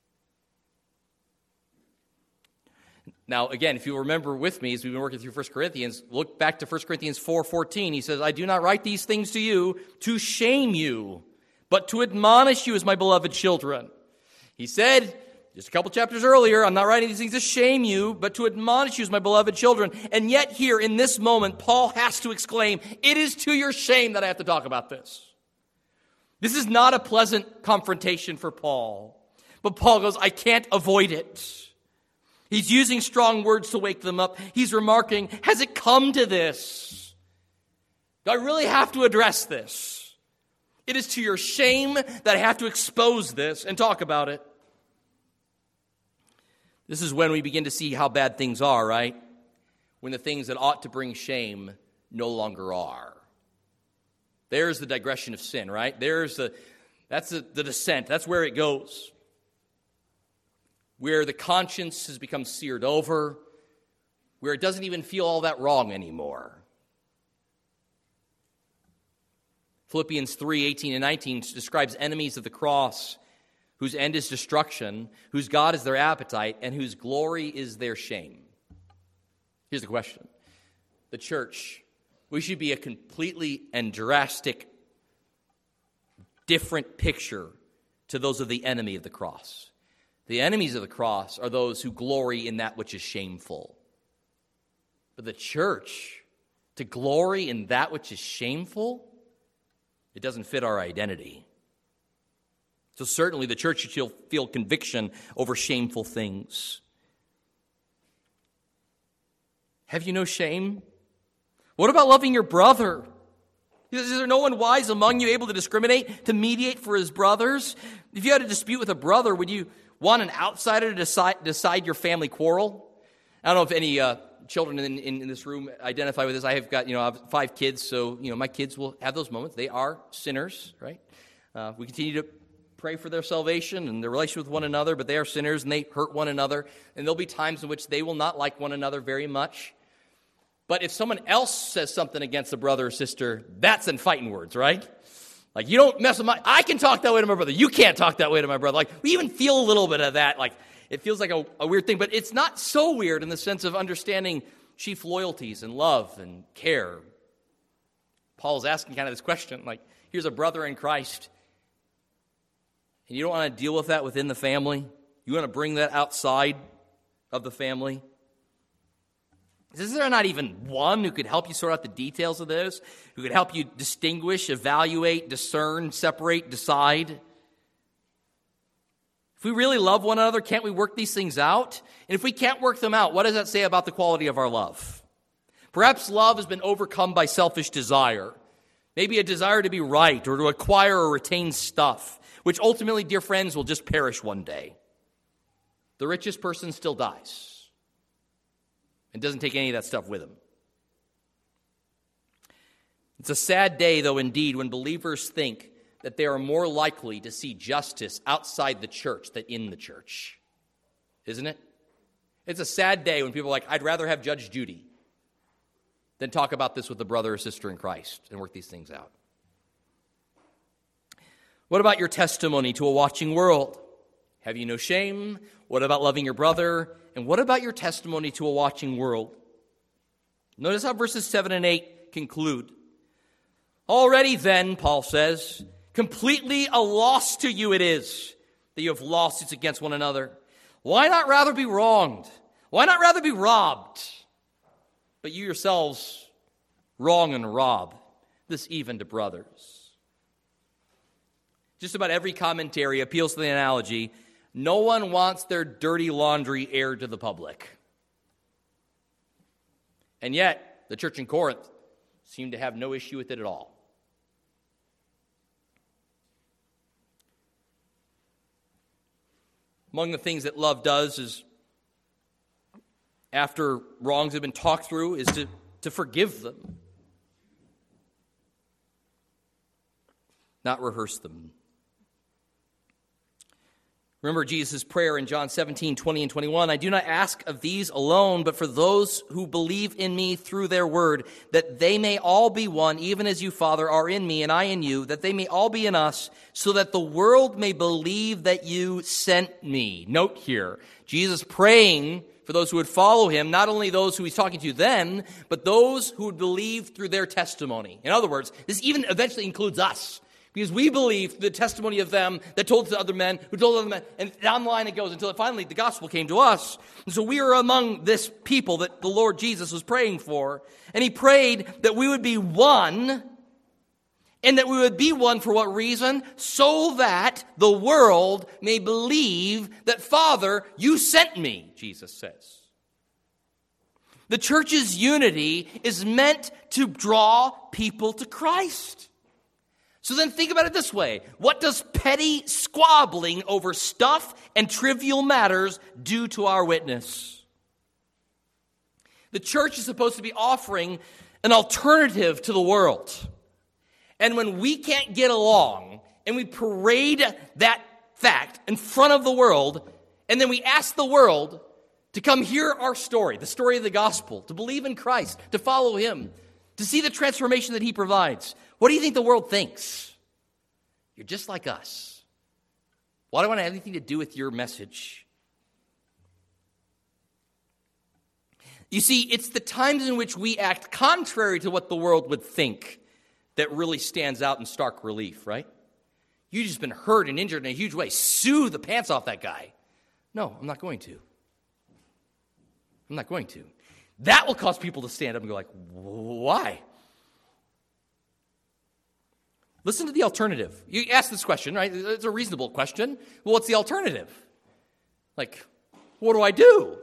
Now, again, if you remember with me as we've been working through First Corinthians, look back to First Corinthians four fourteen. He says, I do not write these things to you to shame you, but to admonish you as my beloved children. He said, just a couple chapters earlier, I'm not writing these things to shame you, but to admonish you as my beloved children. And yet here in this moment, Paul has to exclaim, it is to your shame that I have to talk about this. This is not a pleasant confrontation for Paul. But Paul goes, I can't avoid it. He's using strong words to wake them up. He's remarking, has it come to this? Do I really have to address this? It is to your shame that I have to expose this and talk about it. This is when we begin to see how bad things are, right? When the things that ought to bring shame no longer are. There's the digression of sin, right? There's the, that's the, the descent. That's where it goes. Where the conscience has become seared over, where it doesn't even feel all that wrong anymore. Philippians three eighteen and nineteen describes enemies of the cross, whose end is destruction, whose God is their appetite, and whose glory is their shame. Here's the question. The church, we should be a completely and drastic, different picture to those of the enemy of the cross. The enemies of the cross are those who glory in that which is shameful. But the church, to glory in that which is shameful, it doesn't fit our identity. So certainly the church should feel conviction over shameful things. Have you no shame? What about loving your brother? Is there no one wise among you able to discriminate, to mediate for his brothers? If you had a dispute with a brother, would you want an outsider to decide, decide your family quarrel? I don't know if any uh, children in, in, in this room identify with this. I have got, you know, I have five kids, so, you know, my kids will have those moments. They are sinners, right? Uh, we continue to pray for their salvation and their relationship with one another, but they are sinners and they hurt one another. And there'll be times in which they will not like one another very much. But if someone else says something against a brother or sister, that's in fighting words, right? Like, you don't mess with my, I can talk that way to my brother. You can't talk that way to my brother. Like, we even feel a little bit of that. Like, it feels like a, a weird thing, but it's not so weird in the sense of understanding chief loyalties and love and care. Paul's asking kind of this question, like, here's a brother in Christ, and you don't want to deal with that within the family? You want to bring that outside of the family? Is there not even one who could help you sort out the details of this? Who could help you distinguish, evaluate, discern, separate, decide? If we really love one another, can't we work these things out? And if we can't work them out, what does that say about the quality of our love? Perhaps love has been overcome by selfish desire. Maybe a desire to be right or to acquire or retain stuff, which ultimately, dear friends, will just perish one day. The richest person still dies and doesn't take any of that stuff with him. It's a sad day, though, indeed, when believers think that they are more likely to see justice outside the church than in the church. Isn't it? It's a sad day when people are like, I'd rather have Judge Judy than talk about this with a brother or sister in Christ and work these things out. What about your testimony to a watching world? Have you no shame? What about loving your brother? And what about your testimony to a watching world? Notice how verses seven and eight conclude. Already then, Paul says, completely a loss to you it is that you have lawsuits against one another. Why not rather be wronged? Why not rather be robbed? But you yourselves wrong and rob, this even to brothers. Just about every commentary appeals to the analogy, no one wants their dirty laundry aired to the public. And yet, the church in Corinth seemed to have no issue with it at all. Among the things that love does is, after wrongs have been talked through, is to, to forgive them, not rehearse them. Remember Jesus' prayer in John seventeen, twenty and twenty-one. I do not ask of these alone, but for those who believe in me through their word, that they may all be one, even as you, Father, are in me and I in you, that they may all be in us, so that the world may believe that you sent me. Note here, Jesus praying for those who would follow him, not only those who he's talking to then, but those who would believe through their testimony. In other words, this even eventually includes us. Because we believe the testimony of them that told to other men, who told other men, and down the line it goes until finally the gospel came to us. And so we are among this people that the Lord Jesus was praying for. And he prayed that we would be one, and that we would be one for what reason? So that the world may believe that, Father, you sent me, Jesus says. The church's unity is meant to draw people to Christ. So then think about it this way. What does petty squabbling over stuff and trivial matters do to our witness? The church is supposed to be offering an alternative to the world. And when we can't get along and we parade that fact in front of the world, and then we ask the world to come hear our story, the story of the gospel, to believe in Christ, to follow him, to see the transformation that he provides, what do you think the world thinks? You're just like us. Why do I want to have anything to do with your message? You see, it's the times in which we act contrary to what the world would think that really stands out in stark relief, right? You've just been hurt and injured in a huge way. Sue the pants off that guy. No, I'm not going to. I'm not going to. That will cause people to stand up and go like, why? Listen to the alternative. You ask this question, right? It's a reasonable question. Well, what's the alternative? Like, what do I do?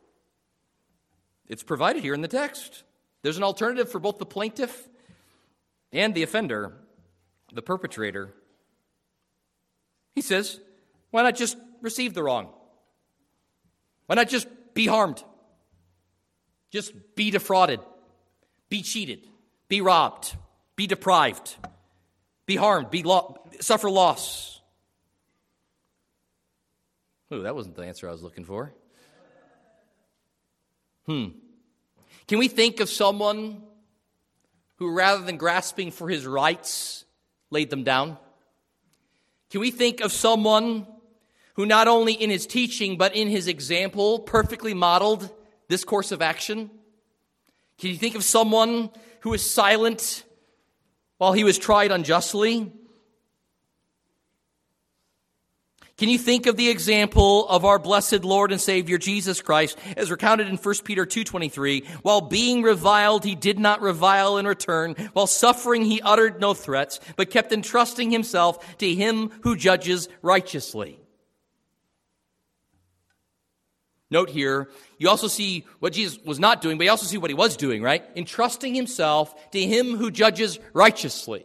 It's provided here in the text. There's an alternative for both the plaintiff and the offender, the perpetrator. He says, why not just receive the wrong? Why not just be harmed? Just be defrauded, be cheated, be robbed, be deprived, be harmed, be lo- suffer loss. Ooh, that wasn't the answer I was looking for. Hmm. Can we think of someone who, rather than grasping for his rights, laid them down? Can we think of someone who not only in his teaching but in his example perfectly modeled this course of action? Can you think of someone who was silent while he was tried unjustly? Can you think of the example of our blessed Lord and Savior Jesus Christ as recounted in First Peter two twenty-three? While being reviled, he did not revile in return. While suffering, he uttered no threats, but kept entrusting himself to him who judges righteously. Note here, you also see what Jesus was not doing, but you also see what he was doing, right? Entrusting himself to him who judges righteously.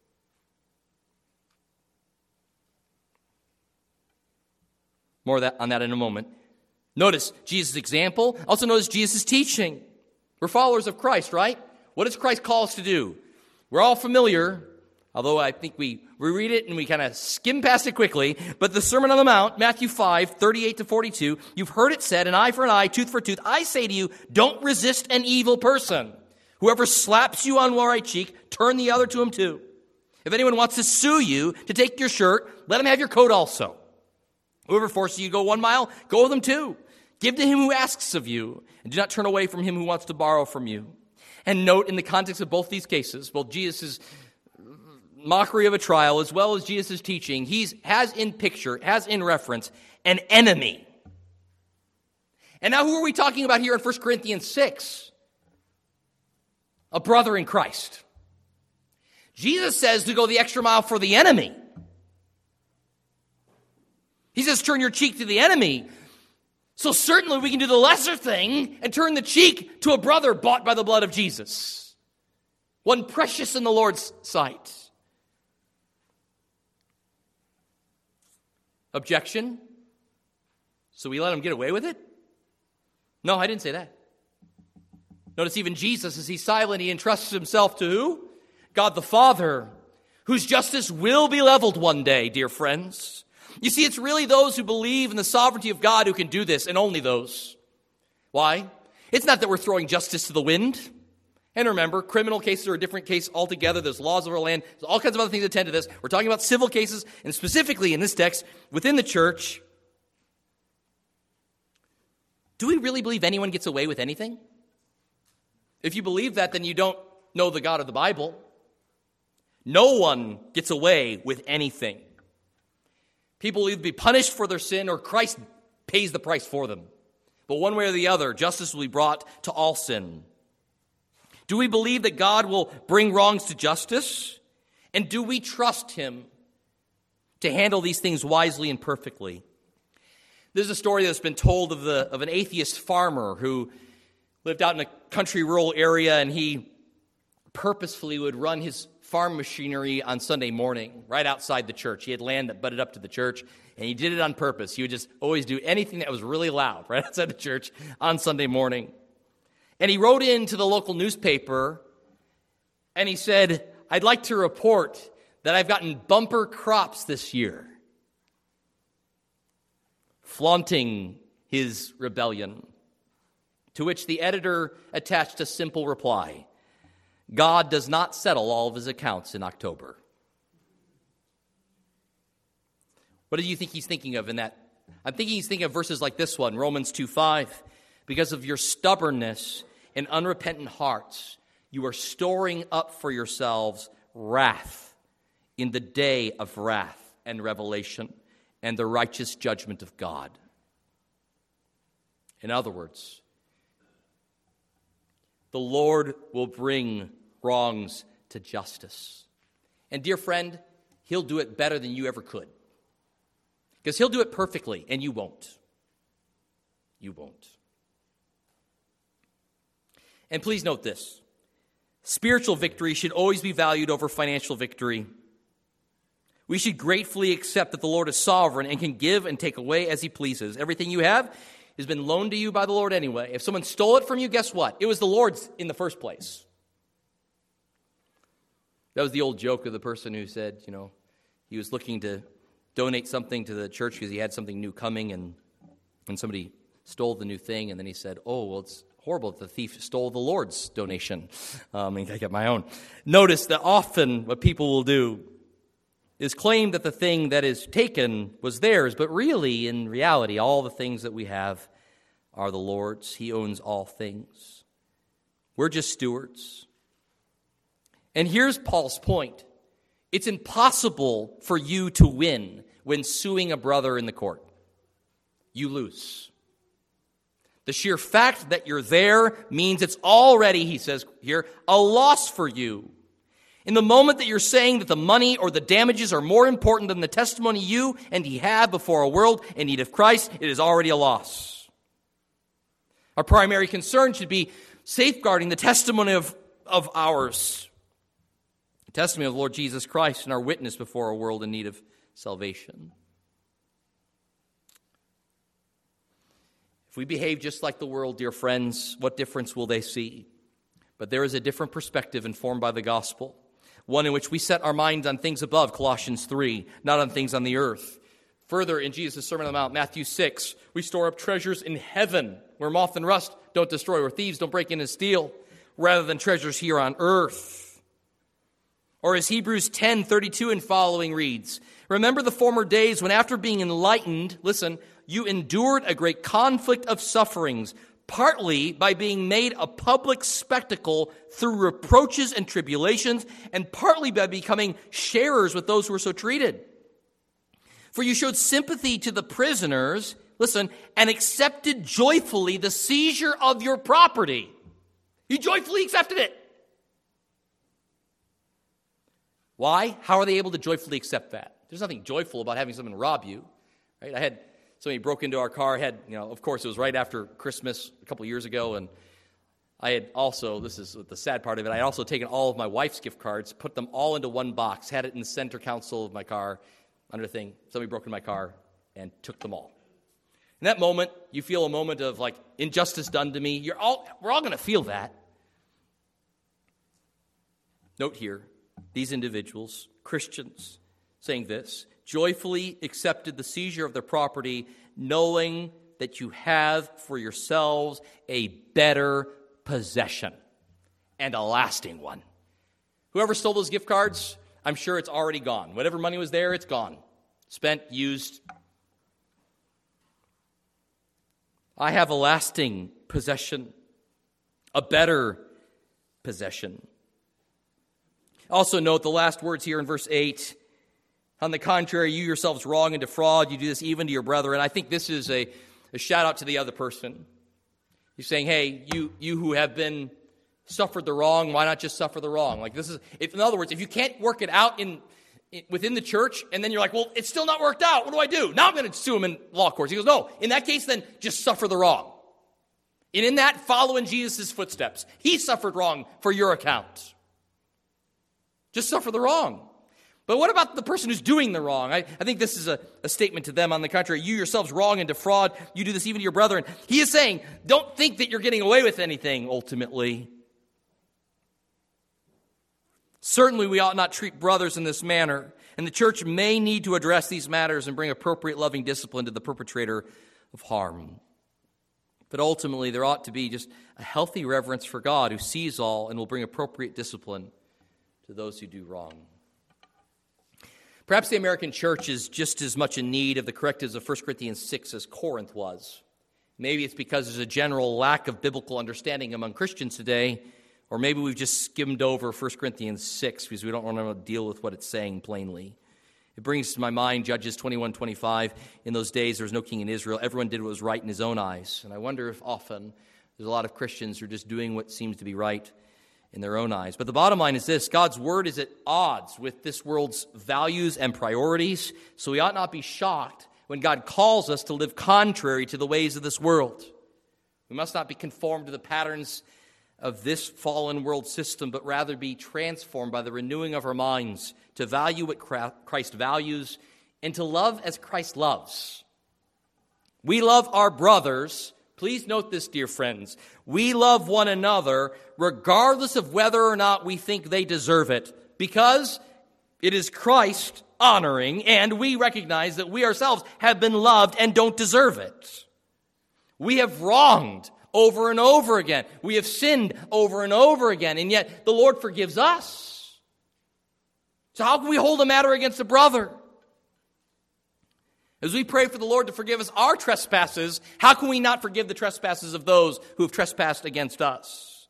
More of that, on that in a moment. Notice Jesus' example. Also notice Jesus' teaching. We're followers of Christ, right? What does Christ call us to do? We're all familiar, although I think we, we read it and we kind of skim past it quickly. But the Sermon on the Mount, Matthew five, thirty-eight to forty-two, you've heard it said, an eye for an eye, tooth for tooth. I say to you, don't resist an evil person. Whoever slaps you on one right cheek, turn the other to him too. If anyone wants to sue you to take your shirt, let him have your coat also. Whoever forces you to go one mile, go with them too. Give to him who asks of you, and do not turn away from him who wants to borrow from you. And note, in the context of both these cases, both Jesus' mockery of a trial as well as Jesus' teaching, he has in picture, has in reference, an enemy. And now who are we talking about here in First Corinthians six? A brother in Christ. Jesus says to go the extra mile for the enemy. He says, turn your cheek to the enemy. So certainly we can do the lesser thing and turn the cheek to a brother bought by the blood of Jesus. One precious in the Lord's sight. Objection? So we let him get away with it? No, I didn't say that. Notice even Jesus, as he's silent, he entrusts himself to who? God the Father, whose justice will be leveled one day, dear friends. You see, it's really those who believe in the sovereignty of God who can do this, and only those. Why? It's not that we're throwing justice to the wind. And remember, criminal cases are a different case altogether. There's laws of our land. There's all kinds of other things that attend to this. We're talking about civil cases, and specifically in this text, within the church. Do we really believe anyone gets away with anything? If you believe that, then you don't know the God of the Bible. No one gets away with anything. People will either be punished for their sin or Christ pays the price for them. But one way or the other, justice will be brought to all sin. Do we believe that God will bring wrongs to justice? And do we trust him to handle these things wisely and perfectly? There's a story that's been told of, the, of an atheist farmer who lived out in a country rural area, and he purposefully would run his farm machinery on Sunday morning right outside the church. He had land that butted up to the church, and he did it on purpose. He would just always do anything that was really loud right outside the church on Sunday morning. And he wrote into the local newspaper, and he said, "I'd like to report that I've gotten bumper crops this year," flaunting his rebellion. To which the editor attached a simple reply: God does not settle all of his accounts in October. What do you think he's thinking of in that? I'm thinking he's thinking of verses like this one, Romans two five. Because of your stubbornness and unrepentant hearts, you are storing up for yourselves wrath in the day of wrath and revelation and the righteous judgment of God. In other words, the Lord will bring wrongs to justice. And dear friend, he'll do it better than you ever could. Because he'll do it perfectly, and you won't. You won't. And please note this. Spiritual victory should always be valued over financial victory. We should gratefully accept that the Lord is sovereign and can give and take away as he pleases. Everything you have has been loaned to you by the Lord anyway. If someone stole it from you, guess what? It was the Lord's in the first place. That was the old joke of the person who said, you know, he was looking to donate something to the church because he had something new coming, and, and somebody stole the new thing, and then he said, oh, well, it's horrible that the thief stole the Lord's donation. Um, I got my own. Notice that often what people will do is claim that the thing that is taken was theirs, but really, in reality, all the things that we have are the Lord's. He owns all things. We're just stewards. And here's Paul's point. It's impossible for you to win when suing a brother in the court. You lose. The sheer fact that you're there means it's already, he says here, a loss for you. In the moment that you're saying that the money or the damages are more important than the testimony you and he have before a world in need of Christ, it is already a loss. Our primary concern should be safeguarding the testimony of, of ours, the testimony of the Lord Jesus Christ and our witness before a world in need of salvation. If we behave just like the world, dear friends, what difference will they see? But there is a different perspective informed by the gospel, one in which we set our minds on things above, Colossians three, not on things on the earth. Further, in Jesus' Sermon on the Mount, Matthew six, we store up treasures in heaven, where moth and rust don't destroy, where thieves don't break in and steal, rather than treasures here on earth. Or as Hebrews ten thirty-two and following reads, remember the former days when after being enlightened, listen, you endured a great conflict of sufferings, partly by being made a public spectacle through reproaches and tribulations, and partly by becoming sharers with those who were so treated. For you showed sympathy to the prisoners, listen, and accepted joyfully the seizure of your property. You joyfully accepted it. Why? How are they able to joyfully accept that? There's nothing joyful about having someone rob you, right? I had somebody broke into our car. Had, you know, of course, it was right after Christmas a couple years ago, and I had also, this is the sad part of it, I had also taken all of my wife's gift cards, put them all into one box, had it in the center console of my car, under the thing. Somebody broke into my car and took them all. In that moment, you feel a moment of like injustice done to me. You're all, we're all going to feel that. Note here, these individuals, Christians, saying this, joyfully accepted the seizure of their property, knowing that you have for yourselves a better possession and a lasting one. Whoever stole those gift cards, I'm sure it's already gone. Whatever money was there, it's gone. Spent, used. I have a lasting possession, a better possession. Also note the last words here in verse eight. On the contrary, you yourselves wrong and defraud. You do this even to your brethren. I think this is a, a shout out to the other person. He's saying, hey, you you who have been suffered the wrong, why not just suffer the wrong? Like this is, if, in other words, if you can't work it out in, in within the church, and then you're like, well, it's still not worked out. What do I do? Now I'm going to sue him in law courts. He goes, no. In that case, then just suffer the wrong. And in that, follow in Jesus' footsteps. He suffered wrong for your account. Just suffer the wrong. But what about the person who's doing the wrong? I, I think this is a, a statement to them. On the contrary, you yourselves wrong and defraud. You do this even to your brethren. He is saying, don't think that you're getting away with anything ultimately. Certainly, we ought not treat brothers in this manner. And the church may need to address these matters and bring appropriate loving discipline to the perpetrator of harm. But ultimately, there ought to be just a healthy reverence for God who sees all and will bring appropriate discipline to those who do wrong. Perhaps the American church is just as much in need of the correctives of First Corinthians six as Corinth was. Maybe it's because there's a general lack of biblical understanding among Christians today, or maybe we've just skimmed over First Corinthians six because we don't want to deal with what it's saying plainly. It brings to my mind Judges twenty-one twenty-five. In those days, there was no king in Israel. Everyone did what was right in his own eyes. And I wonder if often there's a lot of Christians who are just doing what seems to be right in their own eyes. But the bottom line is this: God's word is at odds with this world's values and priorities, so we ought not be shocked when God calls us to live contrary to the ways of this world. We must not be conformed to the patterns of this fallen world system, but rather be transformed by the renewing of our minds to value what Christ values and to love as Christ loves. We love our brothers. Please note this, dear friends. We love one another regardless of whether or not we think they deserve it, because it is Christ honoring, and we recognize that we ourselves have been loved and don't deserve it. We have wronged over and over again. We have sinned over and over again, and yet the Lord forgives us. So how can we hold a matter against a brother? As we pray for the Lord to forgive us our trespasses, how can we not forgive the trespasses of those who have trespassed against us?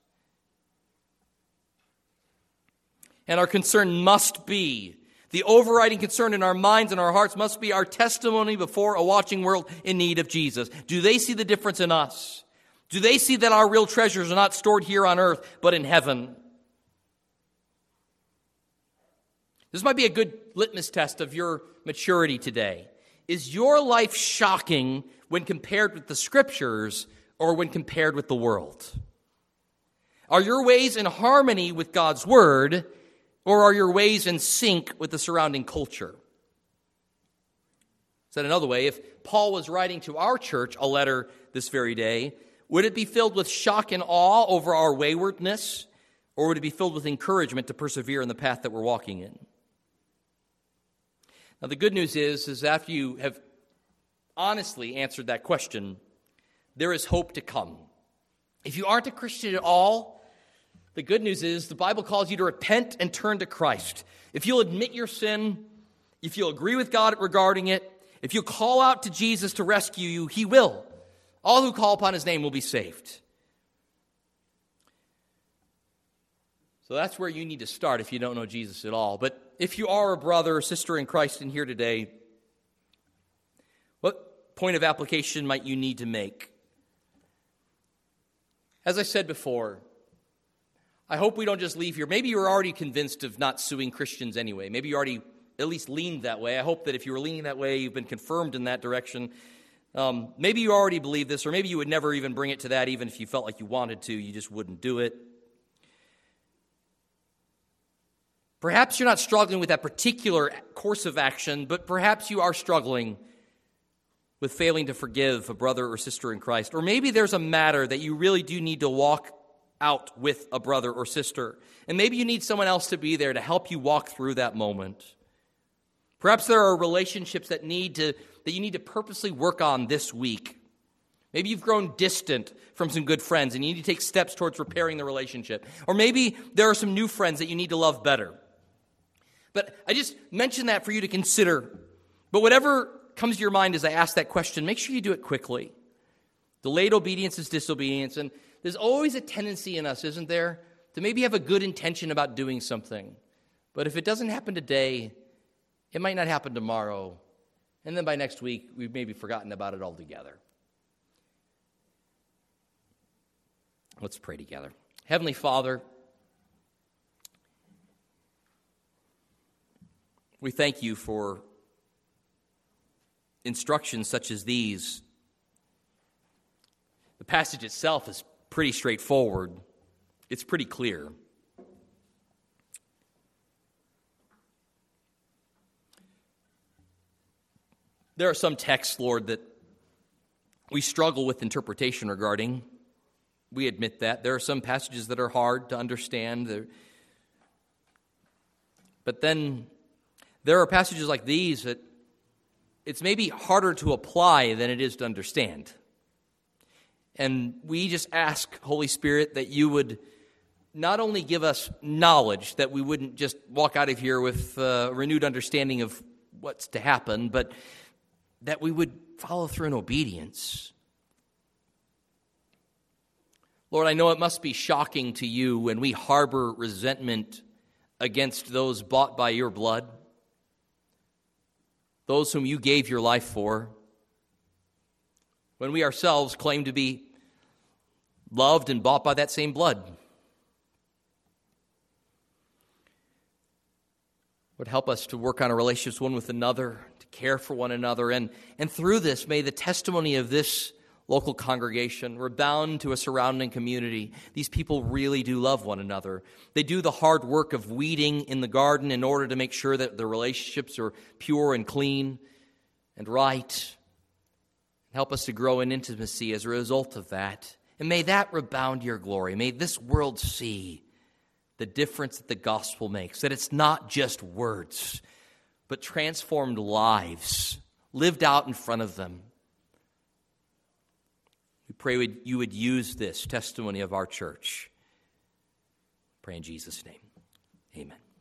And our concern must be, the overriding concern in our minds and our hearts must be our testimony before a watching world in need of Jesus. Do they see the difference in us? Do they see that our real treasures are not stored here on earth, but in heaven? This might be a good litmus test of your maturity today. Is your life shocking when compared with the Scriptures or when compared with the world? Are your ways in harmony with God's Word, or are your ways in sync with the surrounding culture? Said another way, if Paul was writing to our church a letter this very day, would it be filled with shock and awe over our waywardness, or would it be filled with encouragement to persevere in the path that we're walking in? Now, the good news is, is after you have honestly answered that question, there is hope to come. If you aren't a Christian at all, the good news is the Bible calls you to repent and turn to Christ. If you'll admit your sin, if you'll agree with God regarding it, if you'll call out to Jesus to rescue you, He will. All who call upon His name will be saved. So that's where you need to start if you don't know Jesus at all. But if you are a brother or sister in Christ in here today, what point of application might you need to make? As I said before, I hope we don't just leave here. Maybe you're already convinced of not suing Christians anyway. Maybe you already at least leaned that way. I hope that if you were leaning that way, you've been confirmed in that direction. Um, maybe you already believe this, or maybe you would never even bring it to that, even if you felt like you wanted to, you just wouldn't do it. Perhaps you're not struggling with that particular course of action, but perhaps you are struggling with failing to forgive a brother or sister in Christ. Or maybe there's a matter that you really do need to walk out with a brother or sister. And maybe you need someone else to be there to help you walk through that moment. Perhaps there are relationships that need to that you need to purposely work on this week. Maybe you've grown distant from some good friends and you need to take steps towards repairing the relationship. Or maybe there are some new friends that you need to love better. But I just mention that for you to consider. But whatever comes to your mind as I ask that question, make sure you do it quickly. Delayed obedience is disobedience. And there's always a tendency in us, isn't there, to maybe have a good intention about doing something. But if it doesn't happen today, it might not happen tomorrow. And then by next week, we've maybe forgotten about it altogether. Let's pray together. Heavenly Father, we thank you for instructions such as these. The passage itself is pretty straightforward. It's pretty clear. There are some texts, Lord, that we struggle with interpretation regarding. We admit that. There are some passages that are hard to understand. But then there are passages like these that it's maybe harder to apply than it is to understand. And we just ask, Holy Spirit, that you would not only give us knowledge, that we wouldn't just walk out of here with a renewed understanding of what's to happen, but that we would follow through in obedience. Lord, I know it must be shocking to you when we harbor resentment against those bought by your blood, those whom you gave your life for, when we ourselves claim to be loved and bought by that same blood. Would help us to work on our relationships one with another, to care for one another, and, and through this, may the testimony of this local congregation redound to a surrounding community. These people really do love one another. They do the hard work of weeding in the garden in order to make sure that the relationships are pure and clean and right. Help us to grow in intimacy as a result of that. And may that rebound to your glory. May this world see the difference that the gospel makes, that it's not just words, but transformed lives lived out in front of them. We pray you would use this testimony of our church. Pray in Jesus' name. Amen.